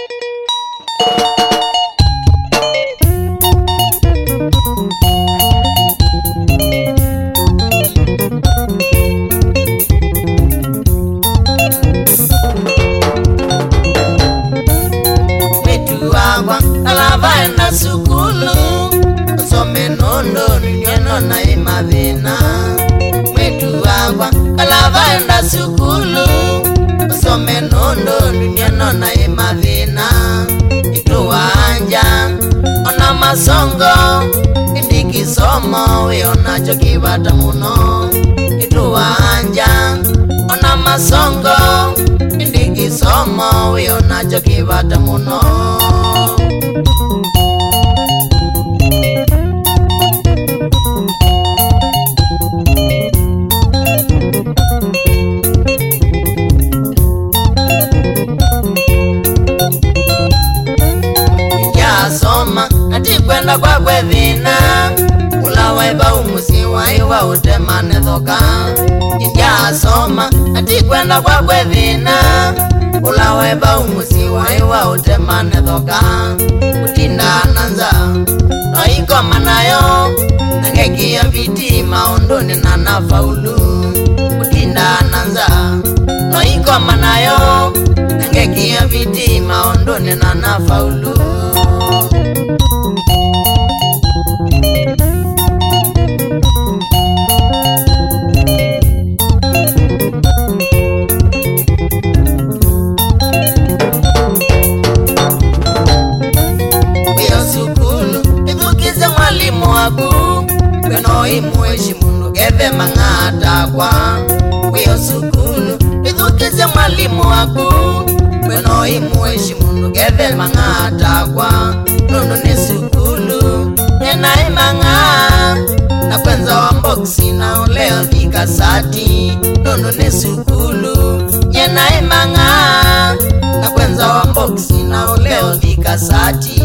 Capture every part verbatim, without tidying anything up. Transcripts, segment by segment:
Alavaenda sukulu some nondo nyeno na imavina mwetu wagwa alavaenda sukulu some nondo nyeno na imavina ituwanja ona masongo indiki somo weona chokibata muno ituwanja ona masongo indiki somo weona chokibata muno kwenda kwa kwethina ulawaiba umusi waiwa utemane thoka inja soma ati kwenda kwa kwethina ulawaiba umusi waiwa utemane thoka utinda nanza noiko manayo nangekia viti maondoni na nafaulu utinda nanza noiko manayo nangekia viti maondoni na nafaulu Imuheshimu geve mangata kwa Weo sukulu Idukize mwalimu waku Weno imuheshimu geve mangata kwa Nono ni sukulu Nena imanga Na kwenza wa mboksi na uleo dhika sati Nono ni sukulu Nena imanga Na kwenza wa mboksi na uleo dhika sati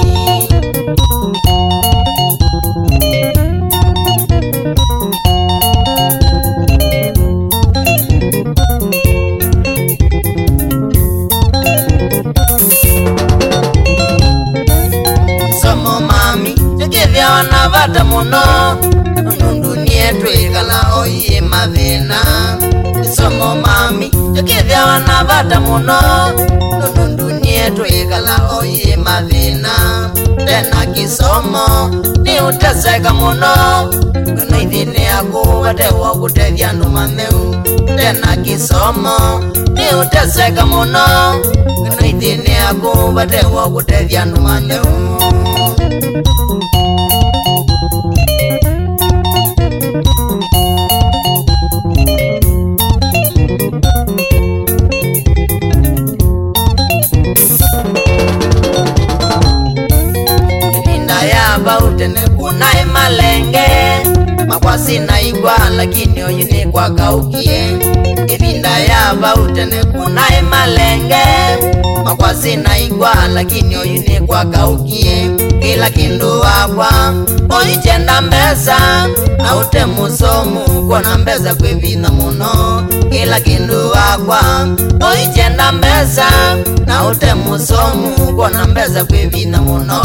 Wanavata muno Nundunie tuikala oye mavina Nisomo mami Tukivya wanavata muno Nundunie tuikala oye mavina Tena kisomo Ni uteseka muno Kuna idhini yaku Watewa kutevya numameu Tena kisomo Ni uteseka muno Kuna idhini yaku Watewa kutevya numameu Kuna malenge makwasi na igwa lakini oyini kwa kaukie Ibinda ya bautene kuna malenge makwasi na igwa lakini oyini kwa kaukie Kila kindu wakwa oichenda mbesa na ute musomu kwa na mbesa kwevina muno Kila kindu wakwa oichenda mbesa na ute musomu kwa na mbesa kwevina muno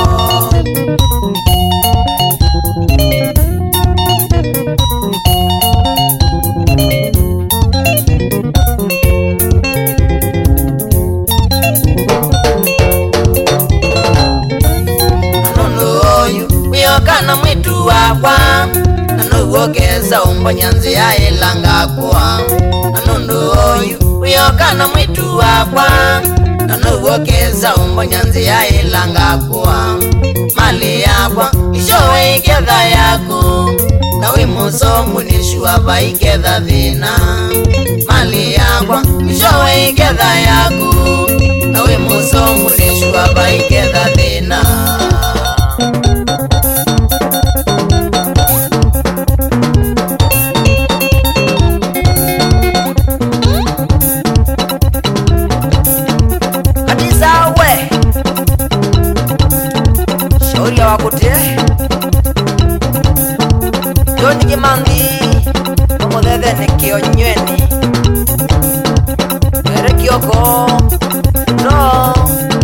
Kana mwitu wakwa Nanugokeza umbonyanzi ya ilanga kwa Nanundu oyu Uyokana mwitu wakwa Nanugokeza umbonyanzi ya ilanga kwa Mali yakwa Ishowe iketha yaku Na wimusomu nishuwa pa iketha vina Mali yakwa Ishowe iketha yaku Na wimusomu nishuwa pa iketha vina Wakutie Joni Kimandi Omodede nikio nyweni Mere kioko No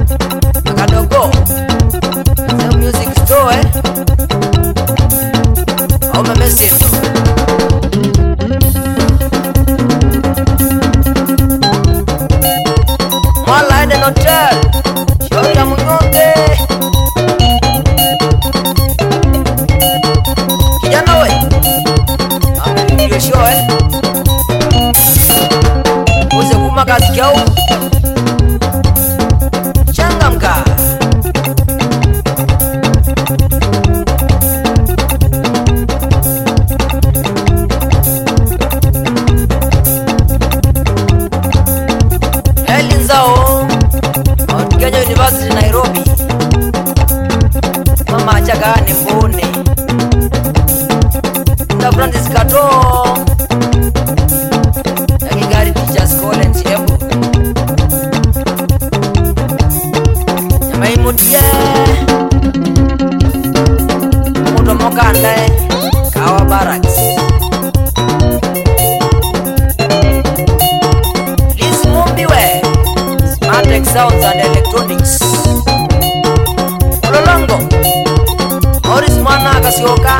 Sounds and Electronics. Ololongo Morris mwana Kasioka.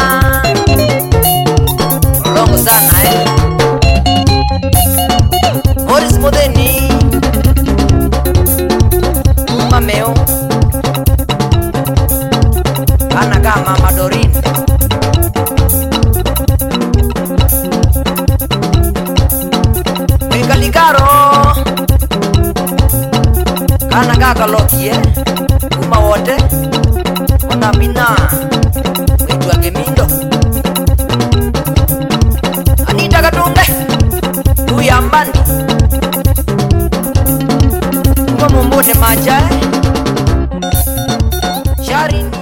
Ololongo sana eh. Morris Modeni Mameo Kana kama Madorin Mikalikaro Kana kaka Lokie Kuma wote Ona mina Wetu wa Gemindo Anita Katunde Tuyambani Kuma mumbone majae Sharin